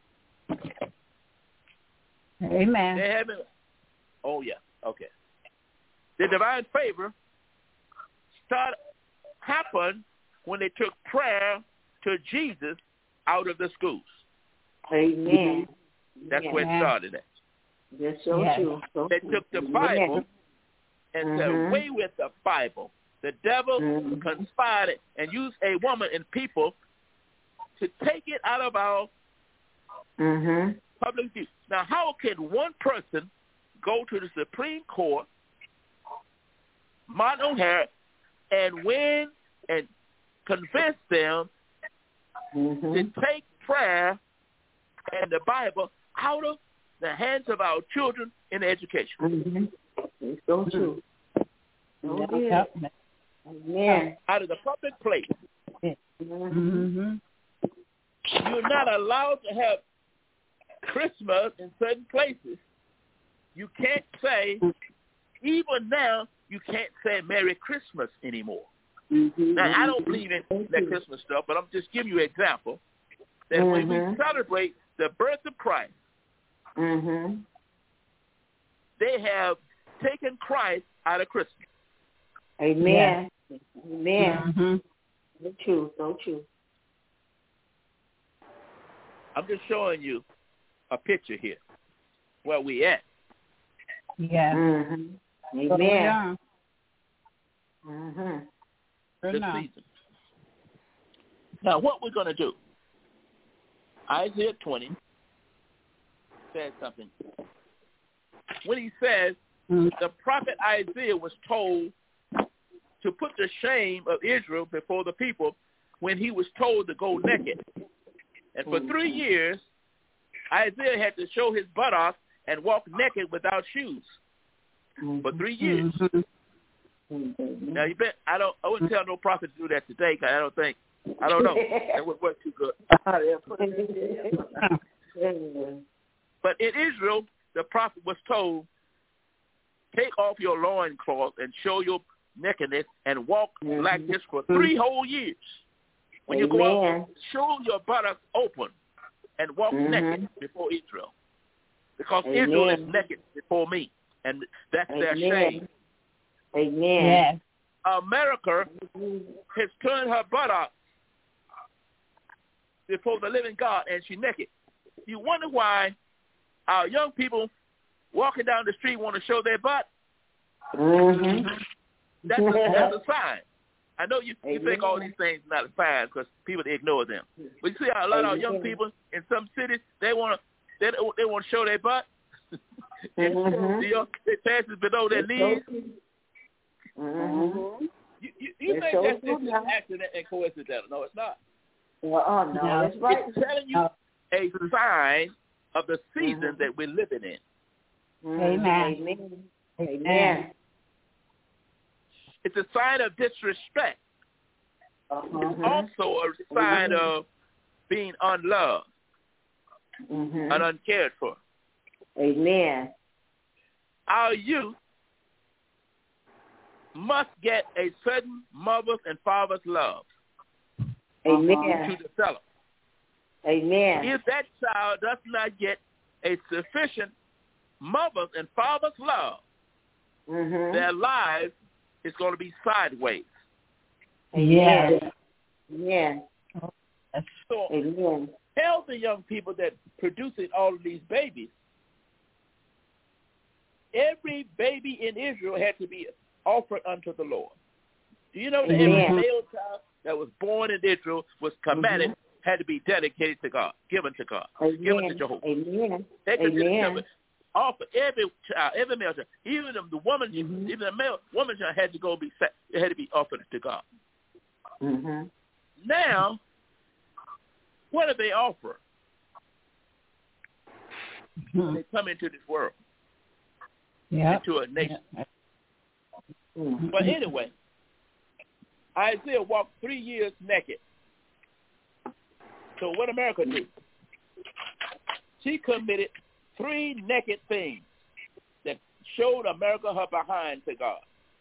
Amen. They haven't. Oh yeah. Okay. The divine favor started happened when they took prayer to Jesus out of the schools. Amen. That's yeah. where it started at. That's so yes. true. So they true. took the Bible yeah. and mm-hmm. said, away with the Bible. The devil mm-hmm. conspired and used a woman and people to take it out of our mm-hmm. public view. Now, how can one person go to the Supreme Court, Martin O'Hara, and win and convince them mm-hmm. to take prayer and the Bible out of the hands of our children in education? Mm-hmm. It's so true. Oh, yeah. Amen. Out of the public place. Mm-hmm. You're not allowed to have Christmas in certain places. You can't say, even now, you can't say Merry Christmas anymore. Mm-hmm. Now, I don't believe in that Christmas stuff, but I'm just giving you an example that mm-hmm. when we celebrate the birth of Christ, mm-hmm. they have taken Christ out of Christmas. Amen. Yeah. Amen. Mm-hmm. So true. So true. I'm just showing you a picture here where we at. Yeah. Mm-hmm. Amen. So we are. Mm-hmm. This season. Now, what we're going to do, Isaiah twenty says something. When he says, mm-hmm. the prophet Isaiah was told to put the shame of Israel before the people when he was told to go naked. And for three years, Isaiah had to show his buttocks and walk naked without shoes. Mm-hmm. For three years. Mm-hmm. Now, you bet, I don't. I wouldn't tell no prophet to do that today because I don't think, I don't know. That would work too good. But in Israel, the prophet was told, take off your loincloth and show your nakedness and walk mm-hmm. like this for three whole years. When Amen. You go out, show your buttocks open and walk mm-hmm. naked before Israel. Because Amen. Israel is naked before me, and that's Amen. Their shame. Amen. Yes. America has turned her buttocks before the living God, and she's naked. You wonder why our young people walking down the street want to show their butt? Mm-hmm. That's, a, that's a sign. I know you, you think all these things are not a sign because people ignore them. But you see how a lot of our young people in some cities, they want to they, they want to show their butt. Mm-hmm. You know, their pants is below their knees. Mm-hmm. You, you, you think that's just an accident and coincidental? No, it's not. Well, oh, no, no, that's right. It's telling you a sign of the season mm-hmm. that we're living in. Mm-hmm. Amen. Amen. Amen. It's a sign of disrespect. Uh-huh. It's also a sign mm-hmm. of being unloved mm-hmm. and uncared for. Amen. Our youth must get a certain mother's and father's love. Amen. To develop. Amen. If that child does not get a sufficient mother's and father's love, mm-hmm. their lives is going to be sideways. Amen. Yeah. So Amen. Tell the young people that producing all of these babies, every baby in Israel had to be offered unto the Lord. Do you know that Amen. every male child that was born in Israel was commanded, mm-hmm. had to be dedicated to God, given to God, Amen. given to Jehovah. Amen. They could Amen. offer every child, every male child, even the woman, mm-hmm. even the male woman child had to go be set, it had to be offered to God. Mm-hmm. Now, what do they offer mm-hmm. when they come into this world? Yeah. Into a nation. Yeah. Mm-hmm. But anyway, Isaiah walked three years naked. So what America did? She committed three naked things that showed America her behind to God.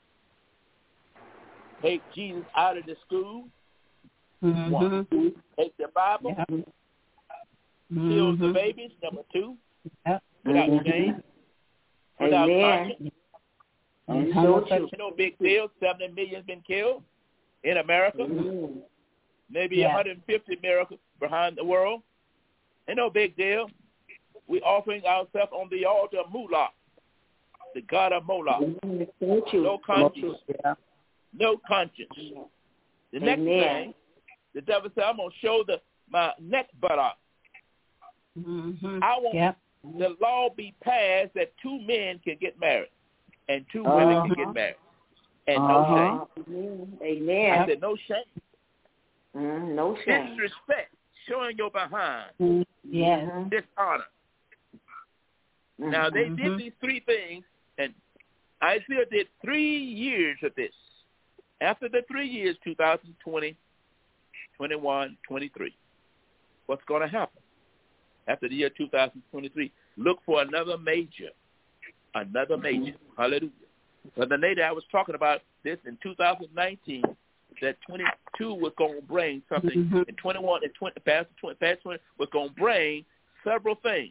Take Jesus out of the school. Mm-hmm. One. Take the Bible. Yeah. Kill Mm-hmm. the babies. Number two. Yep. Without mm-hmm. shame. Without Amen. conscience. Mm-hmm. So no big deal. seventy million has been killed in America. Mm-hmm. Maybe yeah. one hundred fifty miracles behind the world. Ain't no big deal. We're offering ourselves on the altar of Moloch, the god of Moloch. Mm-hmm. No conscience. Yeah. No conscience. The next Amen. thing, the devil said, I'm going to show the my neck buttock. Mm-hmm. I want yep. the law be passed that two men can get married and two uh-huh. women can get married. And uh-huh. no shame. Amen. I said no shame. Mm, no shame. Disrespect, showing your behind. Mm-hmm. Yes. Dishonor. Mm-hmm. Now, they did these three things, and Isaiah did three years of this. After the three years, two thousand twenty, twenty-one, twenty-three, what's going to happen? After the year two thousand twenty-three, look for another major, another major. Hallelujah. But the lady I was talking about this in two thousand nineteen, that twenty-two was going to bring something, Mm-hmm. and twenty-one and twenty, past twenty, past twenty was going to bring several things.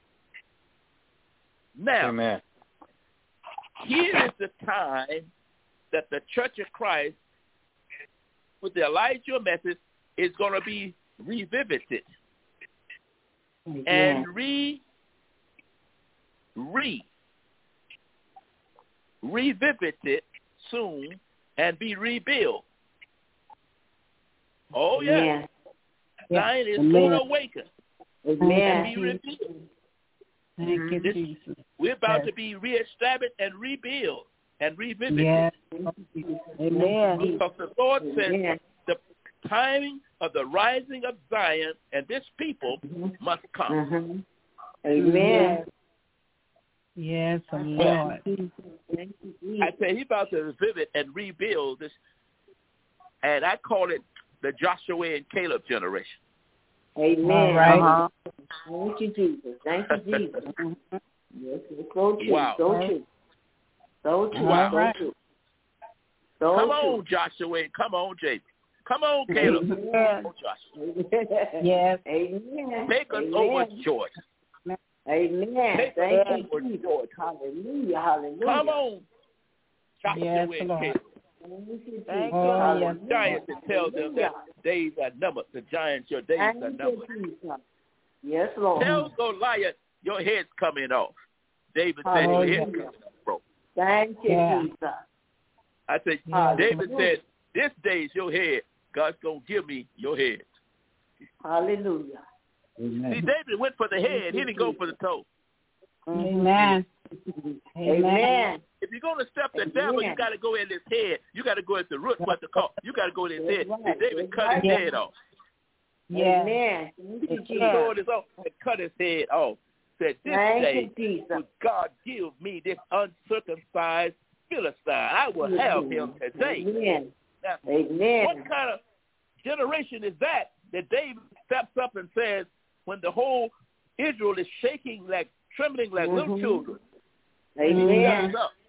Now, Amen. here is the time that the Church of Christ, with the Elijah message, is going to be revisited Amen. and re, re, revisited soon and be rebuilt. Oh, yes. Amen. Zion is Amen. going to awaken and Amen. be rebuilt. Thank you, This- Jesus. We're about Yes. to be reestablished and rebuilt and revisited. Yes. Amen. Because the Lord says Amen. the timing of the rising of Zion and this people must come. Mhm. Amen. Yes, oh, Lord. Thank you, Jesus. I say he's about to visit and rebuild this, and I call it the Joshua and Caleb generation. Amen. All right. Uh-huh. Thank you, Jesus. Thank you, Jesus. Yes, it's so true. Wow. So true. So true. Wow. So Right. true. So Come true. on, Joshua, and come on, Jacob. Come on, Caleb. Amen. Come on, Joshua. Yes. Amen. Take us Amen. over Jordan. Amen. Take Thank us you, over Jesus. Jordan. Hallelujah. Hallelujah. Come on, Joshua Yes, and Lord. Caleb. Thank you, Jesus. Thank you. Oh, Hallelujah. yes. Giants that tell them that days are numbered. The giants, your days Thank are you, numbered. Jesus. Yes, Lord. Tell Goliath, your head's coming off. David said, Oh, your yes. head's coming off, bro. Thank you, Yeah. Jesus. I said, Yes. David said, this day's your head. God's going to give me your head. Hallelujah. Amen. See, David went for the head. He didn't go for the toe. Amen. Amen. Amen. If you're going to step the devil, you Amen. got to go in his head. You got to go at the root, what the call. You got to go in his head. That's right. And David That's cut his right. head off. Yes. Amen. Thank you, He Jesus. sword his off and cut his head off. Said, this Thank day you, Jesus. will God give me this uncircumcised Philistine. I will have him today. Amen. Now, Amen. what kind of generation is that that David steps up and says, when the whole Israel is shaking like, trembling like little Mhm. children, Amen. steps up.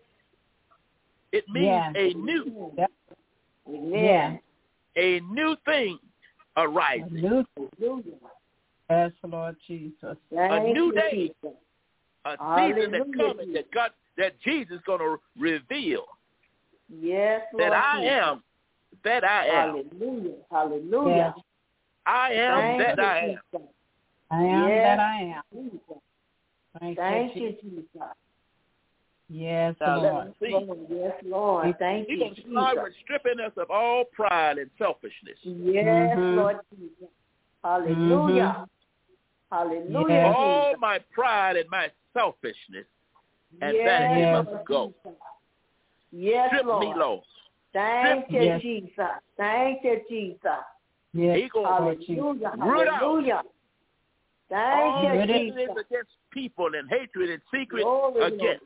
It means Yeah. a new, Amen. a new thing arises. New- Hallelujah. Yes, Lord Jesus. Thank new you, day. Jesus. A season that's Hallelujah. coming that God, that Jesus is going to reveal Yes, Lord. that I Jesus. am, that I am, Hallelujah. Hallelujah. Yes. I am Thank that you, I am. Jesus. I am Yes. that I am. Jesus. Thank, Thank you, you, Jesus. Jesus. Yes, Now, let Lord. me see. Lord, yes, Lord. Thank He's you, going to start Jesus. with stripping us of all pride and selfishness. Yes, Mhm. Lord Jesus. Hallelujah. Mhm. Hallelujah. Yes. All Jesus. my pride and my selfishness and Yes, vanity Yes. must go. Jesus. Yes, Strip Lord. me, Lord. Thank Strip you, Yes. Jesus. Thank you, Jesus. Yes, He going Lord Jesus. Hallelujah. Root out. Hallelujah. Thank all you, Root it. bitterness Jesus. against people and hatred and secret Glory, against.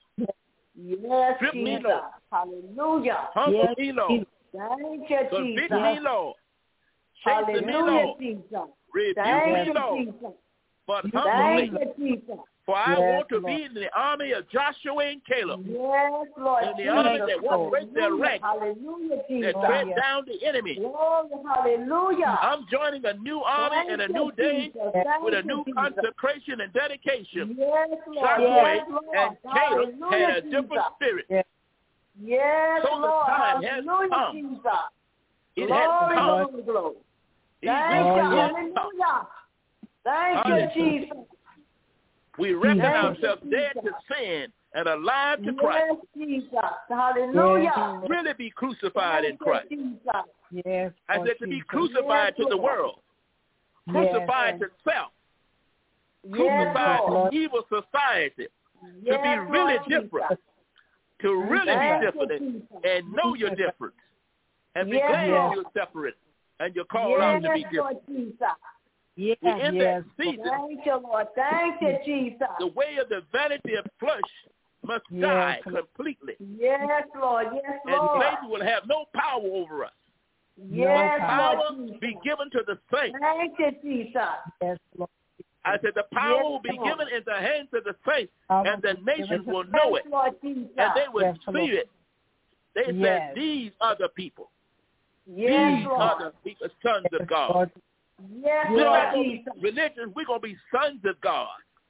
Yes, Strip me, Jesus. Lord. Hallelujah. Humble Yes. me, Lord. Thank you, Convict Jesus. me, Lord. Chasten me, Hallelujah, Lord. Jesus. Rebuke Thank me, you, Lord. Jesus. But Thank humble Thank me. you, Jesus. For I Yes, want to Lord. be in the army of Joshua and Caleb. Yes, Lord In the Jesus. army that will break their Hallelujah. ranks, Hallelujah, that Jesus. tread yes. down the enemy. Glory, hallelujah. I'm joining a new army Thank and a you, new day Jesus. Thank with a you, new Jesus. consecration and dedication. Yes, Lord. Joshua Yes, Lord. and Caleb had Hallelujah, a different Jesus. spirit. Yes. Yes, So the Lord. time has Hallelujah, come. Jesus. It Glory, has come. glory, glory. He Thank Oh, you. yes. Hallelujah. Thank Hallelujah. you, Jesus. We reckon Thank ourselves you, dead Jesus. to sin and alive to Christ. Yes, Jesus. Hallelujah. To really be crucified in Thank you, Christ. Jesus. Yes, I Lord said to be Jesus. crucified Yes, to the Lord. world, Yes. crucified to self, Yes, crucified Lord. to evil society, Yes, to be really Lord different, Jesus. to really Thank be you, different Jesus. and know you're different and be Yes, glad Lord. you're separate and you're called out to be Yes, different. Lord Jesus. Yes, We're in yes. that season. Thank you, Lord. Thank you, Jesus. The way of the vanity of flesh must Yes, die Lord. completely. Yes, Lord. Yes, And Lord. Satan will have no power over us. Yes, No Power Lord Jesus. be given to the saints. Thank you, Jesus. Yes, Lord. I said the power Yes, will be Lord. given in the hands of the saints, Power and the be nations given to- will know Yes, it, Lord Jesus. and they will Yes, see Lord. it. They Yes. said, these are the people. Yes, These Lord. are the sons of God. Yes, We're Lord not going to Jesus. be religious. We're going to be sons of God.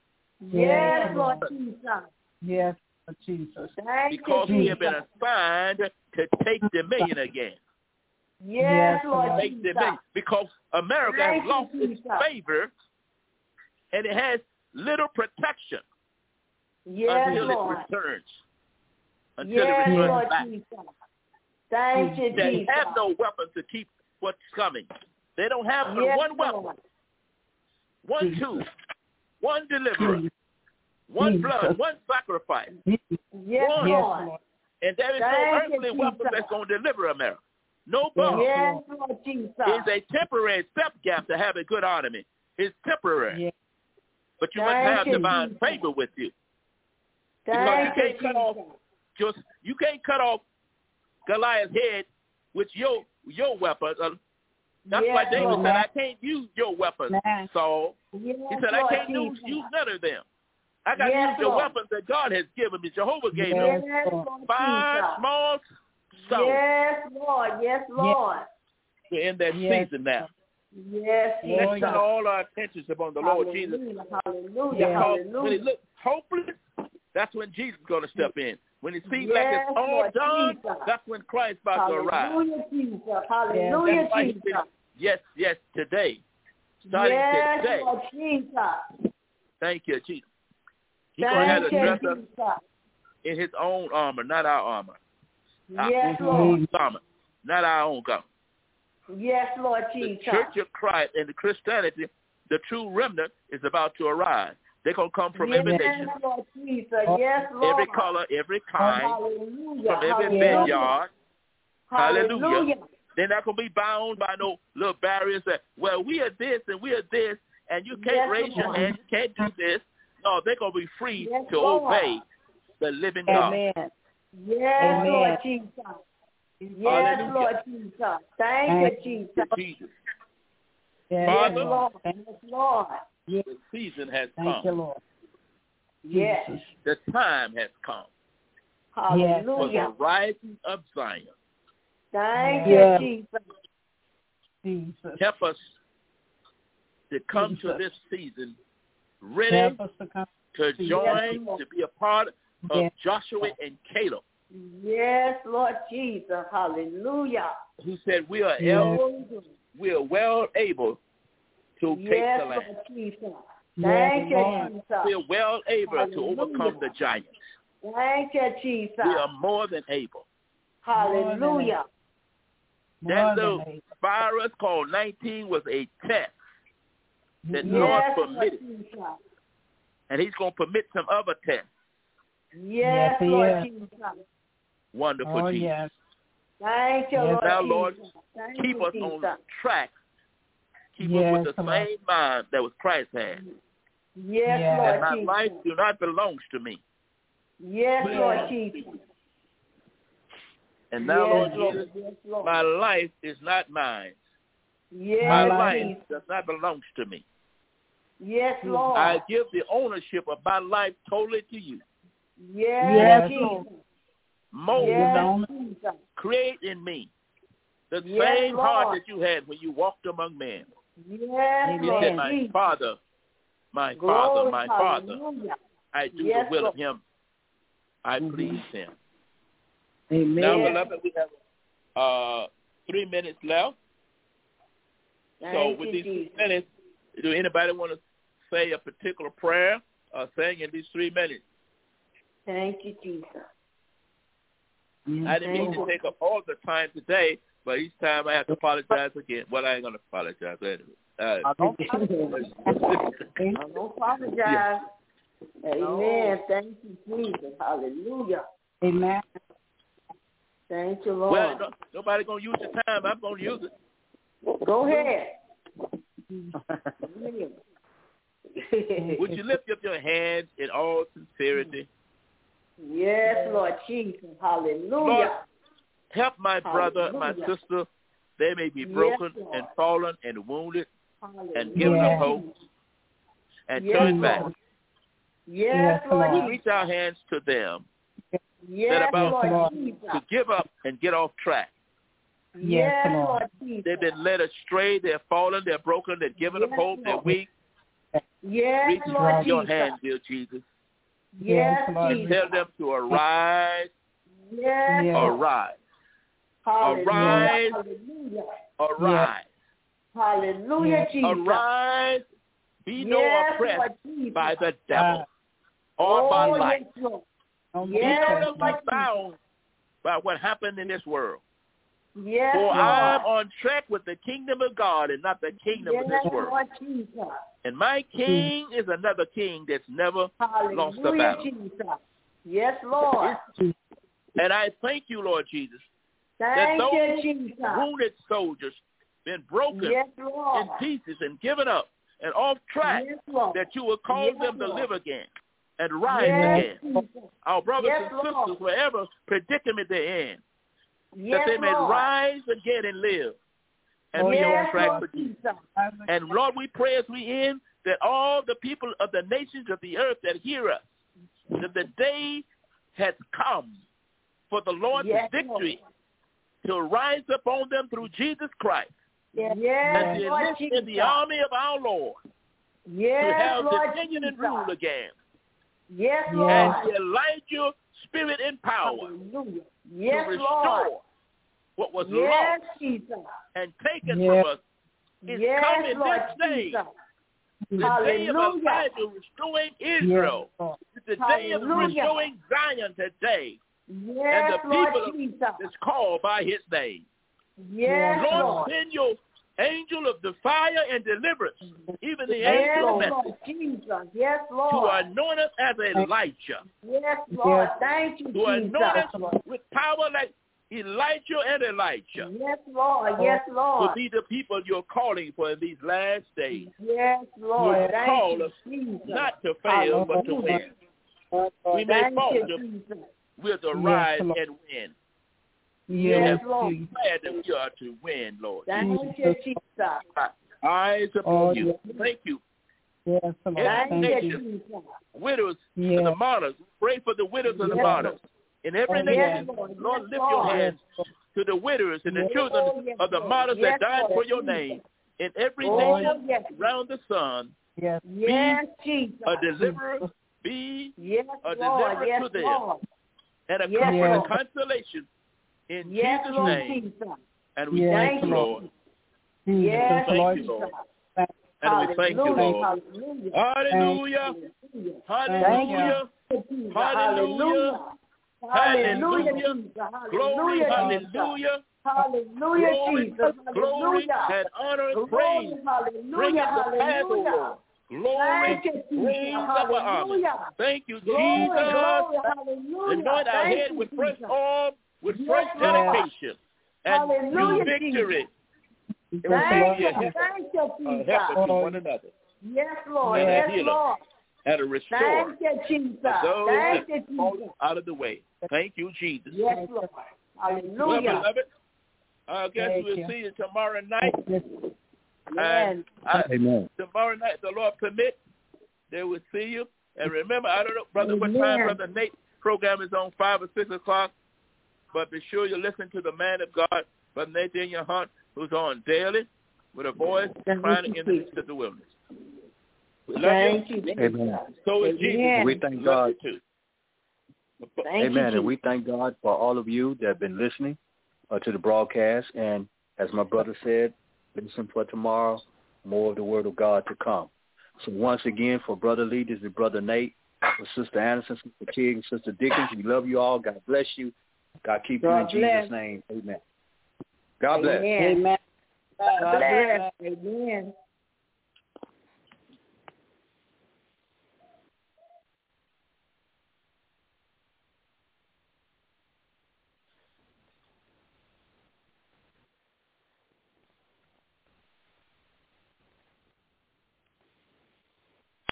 Yes, Lord Jesus. Yes, Lord Jesus. Thank Because you, we have Jesus. been assigned to take dominion again. Yes, Yes, Lord Lord. Take Jesus. dominion. Because America Thank has you, lost its Jesus. favor, and it has little protection Yes, until Lord. it returns. Until Yes, it returns Lord back. Jesus. Thank you, They Jesus. have no weapon to keep what's coming. They don't have but Yes, one weapon, Lord. one tool, one deliverer, one Jesus. blood, one sacrifice. Yes, One. Lord. And there is Thank no you, earthly weapon Jesus. that's going to deliver America. No bomb. Yes, Lord Jesus. It's a temporary stopgap to have a good army. It's temporary. Yes. But you Thank must have you, divine Jesus. favor with you. Thank Because you you, can't cut off Jesus. just you can't cut off Goliath's head with your your weapons. Uh, That's Yes, why David Lord. said, I can't use your weapons, Amen. Saul. Yes, He said, Lord I can't use, Jesus. use none of them. I got to Yes, use your Lord. weapons that God has given me. Jehovah gave me. Yes, Yes, Lord. Lord Five Jesus. small stones. Yes, Lord. Yes, Lord. We're in that Yes. season now. Yes, Oh, Let's Jesus. turn all our attentions upon the Lord Jesus. Hallelujah. Hallelujah. Because when Hallelujah. it looks hopeless, that's when Jesus is going to step in. When it seems like Yes, it's all Lord done, Jesus. that's when Christ's about to arrive. Hallelujah, Jesus. Hallelujah, That's why he Jesus. said, yes, yes, today. Starting Yes, today. Lord Jesus. Thank you, Jesus. He's going to have Thank to you, dress us Jesus. in his own armor, not our armor. Yes, Our Lord. own armor, not our own garment. Yes, Lord The Jesus. Church of Christ and the Christianity, the true remnant, is about to arrive. They're going to come from Yes, every nation, Lord Jesus. Yes, Lord. every color, every kind, Hallelujah. from every Hallelujah. vineyard. Hallelujah. Hallelujah. They're not going to be bound by no little barriers that, well, we are this and we are this, and you can't Yes, raise your Lord. hand, you can't do this. No, they're going to be free Yes, to Lord. obey the living God. Amen. Yes, Amen. Lord Jesus. Yes, Hallelujah. Lord Jesus. Thank Thank you, Jesus. Jesus. Yes, Yes, Father, Lord. Thank, Yes, Lord. the season has thank you, come. Lord. Yes. Jesus. The time has come for Hallelujah. the rising of Zion. Thank Yes. you, Jesus. Jesus. Help us to come to Jesus. this season ready Help us to come. to Yes, join, Lord. to be a part of Yes. Joshua and Caleb, Yes, Lord Jesus. Hallelujah. who said, we are Yes. able, we are well able to take Yes, the land. Lord Jesus. Yes, Thank you, Lord. Jesus. We are well able to Hallelujah. overcome the giants. Thank you, Jesus. We are more than able. Hallelujah. That More little than able. virus called nineteen was a test that Yes. Lord Yes, Lord permitted, Jesus. and he's going to permit some other tests. Yes, Yes, he Lord is. Jesus. Wonderful Oh, Jesus. yes. Thank you, Yes. Lord Now, Jesus. Lord, Thank keep you, us Jesus. on track. Keep Yes, us with the Lord. same mind that was Christ had. Yes, Yes. Lord And my Jesus. life do not belongs to me. Yes, Yes. Lord Jesus. And now, yes, Lord Lord. Jesus, Yes, Lord. my life is not mine. Yes, My life. life Jesus. does not belong to me. Yes, Lord. I give the ownership of my life totally to you. yes, Yes, Jesus. Lord. Mold Yes, me, Jesus. create in me the Yes, same heart Lord. that you had when you walked among men. Yes, Amen. You said, Lord my Jesus. Father, my Glory, Father, my Father, hallelujah. I do Yes, the will Lord. of him. I Mhm. please him. Amen. Now, Yes. beloved, we have uh, three minutes left. Thank so you, with these Jesus. three minutes, do anybody want to say a particular prayer or saying in these three minutes? Thank you, Jesus. Yes, I didn't mean Thank to you. take up all the time today, but each time I have to apologize again. Well, I ain't going to apologize anyway. Uh, I don't apologize. Amen. Thank you, Jesus. Hallelujah. Amen. Thank you, Lord. well, no, nobody going to use the time. I'm going to use it. Go ahead. Would you lift up your hands in all sincerity? Yes, Lord Jesus. Hallelujah. Lord, help my brother, my Hallelujah. sister. They may be Yes, broken Lord. and fallen and wounded Hallelujah. and given Yes. up hope and Yes, turned back. Lord. Yes, Yes, Lord. We Lord. reach our hands to them Yes, about Lord Lord. Jesus. to give up and get off track. Yes, Lord. Lord Jesus. They've been led astray. They're fallen. They're broken. They're given Yes, up hope. They're Lord. weak. Yes, Reach Lord out your Jesus. hand, dear Jesus. Yes, Lord. Jesus. Tell them to arise, Yes, Yes. Lord. arise, Hallelujah. Arise. Hallelujah. arise, Hallelujah, Yes. Jesus. arise. Be no Yes, oppressed Lord Jesus. by the devil Uh, or by Oh, life. yes, Lord. Don't Be Yes, not Lord be Jesus. bound by what happened in this world. Yes, For Lord. I'm on track with the kingdom of God and not the kingdom of Yes, this world. Lord Jesus. And my king is another king that's never lost the Hallelujah, battle. Jesus. Yes, Lord. And I thank you, Lord Jesus, that Thank those you, Jesus. wounded soldiers been broken Yes, in Lord. pieces and given up and off track, Yes, Lord. that you will cause Yes, them to Lord. live again and rise Yes, again. Jesus. Our brothers Yes, and sisters, Lord. wherever predicament they're in, Yes, that they may Lord. rise again and live and be Yes, on track Lord for you. Jesus. And Lord, we pray as we end that all the people of the nations of the earth that hear us, that the day has come for the Lord's Yes, victory to rise up on them through Jesus Christ, Yes, and to Lord enlist Jesus. in the army of our Lord, to Yes, have Lord dominion and Jesus. rule again, Yes, and Lord. the Elijah spirit and power Hallelujah. to Yes, restore Lord. what was Yes, lost Jesus. and taken Yes. from us is Yes, coming Lord this day. Jesus. The day of Hallelujah. Elijah restoring Israel. Yes, Lord. It's the day of Hallelujah. restoring Zion today. Yes, the Lord people of- Jesus. That's called by his name. Yes, Lord, Lord. send your angel of the fire and deliverance, even the Yes, angel of Lord message, Jesus. Yes, to Lord. anoint us as Elijah, Yes, Lord. Yes. Thank you, to Jesus. anoint us with power like Elijah and Elijah, Yes, Lord. Yes, to Lord. be the people you're calling for in these last days. Yes, Lord. Yes. Thank Call you, us Jesus. not to fail, but to Hallelujah. win. We may Thank fall, you, to, Jesus. we're to Yes, rise Lord. and win. Yes, Yes, Lord. Jesus. Glad that we are to win, Lord. Thank you, Jesus. Eyes upon Oh, you. yes. Thank you. Yes, Lord. Thank Thank you, you. Jesus. Widows Yes. and the martyrs. Pray for the widows and the Yes, martyrs. In every Oh, nation, yes, Lord. Lord, Yes, lift Lord. your hands Yes. to the widows and the Yes. children Oh, yes, of the Lord. martyrs Yes, that died Lord. for your Jesus. name. In every Oh, nation yes. around the sun, Yes. Yes, Jesus. a deliverer be Yes, a Lord. deliverer Yes, to them, Lord. and a Yes, comfort Lord. and consolation in Yes, Jesus' Lord name. Jesus. And we Yes, thank you, Lord. Lord. Jesus. Yes, Thank Lord you, Lord. Jesus. And we thank you, Hallelujah. Lord. Hallelujah. Hallelujah. Hallelujah. Hallelujah. Jesus. Hallelujah. Hallelujah. Hallelujah. Jesus. Glory, Hallelujah. Jesus. hallelujah. Hallelujah, Glory, Jesus. glory, Hallelujah. and honor and Glory. praise. Bring it Hallelujah. to pass, O Hallelujah. Lord. Glory, Thank you, Jesus. praise up our army. Hallelujah. Thank you, Glory, Jesus. glory, hallelujah. Anoint our Thank head you, with fresh Jesus. oil, with Yes, fresh Lord. dedication, and Hallelujah, new victory. It will Thank be you. a help, Thank you, a Jesus. helper to one another, Yes, Lord. and a Yes, healer, Lord. and a restorer Thank you, Jesus. of those Thank that you, fall Jesus. out of the way. Thank you, Jesus. Yes, Lord. Well, Hallelujah. beloved, I guess Thank we'll you. see you tomorrow night. Amen. And I, Amen. tomorrow night, the Lord permit, they will see you. And remember, I don't know, brother, what time Amen. Brother Nate program is on, five or six o'clock. But be sure you listen to the man of God, Brother Nathaniel Hunt, who's on daily with a voice Thank crying you, in the Jesus. midst of the wilderness. We love Thank you. you, Jesus. Amen. So is Jesus. Amen. We thank Love God. you too. Thank Amen. you, And Jesus. we thank God for all of you that have been listening uh, to the broadcast. And as my brother said, listen for tomorrow, more of the word of God to come. So once again, for Brother Lee, this is Brother Nate, for Sister Anderson, Sister Tig, and Sister Dickens. We love you all. God bless you. God keep God you in bless. Jesus' name. Amen. God bless. Amen. Amen. God bless. Amen.